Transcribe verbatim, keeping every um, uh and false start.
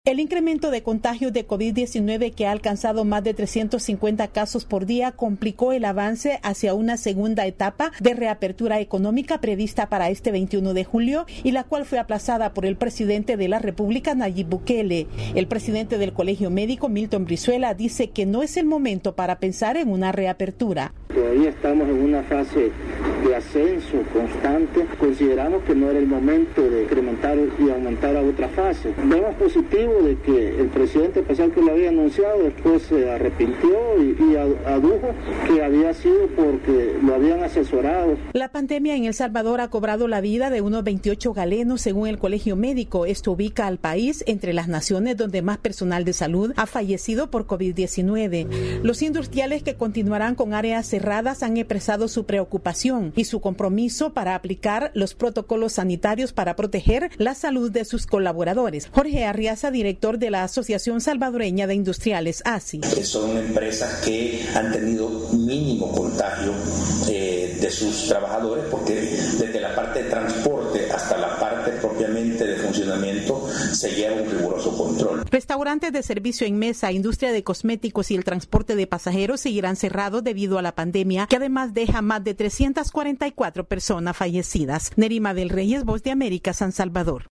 El incremento de contagios de COVID diecinueve que ha alcanzado más de trescientos cincuenta casos por día complicó el avance hacia una segunda etapa de reapertura económica prevista para este veintiuno de julio y la cual fue aplazada por el presidente de la República, Nayib Bukele. El presidente del Colegio Médico, Milton Brizuela, dice que no es el momento para pensar en una reapertura. Todavía estamos en una fase de ascenso constante. Consideramos que no era el momento de incrementar y aumentar a otra fase. Vemos positivo de que el presidente, a pesar que lo había anunciado, después se arrepintió y, y adujo que había sido porque lo habían asesorado. La pandemia en El Salvador ha cobrado la vida de unos veintiocho galenos, según el Colegio Médico. Esto ubica al país entre las naciones donde más personal de salud ha fallecido por COVID diecinueve. Los industriales que continuarán con áreas cerradas han expresado su preocupación y su compromiso para aplicar los protocolos sanitarios para proteger la salud de sus colaboradores. Jorge Arriaza, director de la Asociación Salvadoreña de Industriales, A S I. Son empresas que han tenido mínimo contagio eh, de sus trabajadores, porque desde la parte de transporte hasta la parte propiamente de funcionamiento se lleva un riguroso control. Restaurantes de servicio en mesa, industria de cosméticos y el transporte de pasajeros seguirán cerrados debido a la pandemia, que además deja más de trescientas cuarenta y cuatro personas fallecidas. Nerima del Reyes, Voz de América, San Salvador.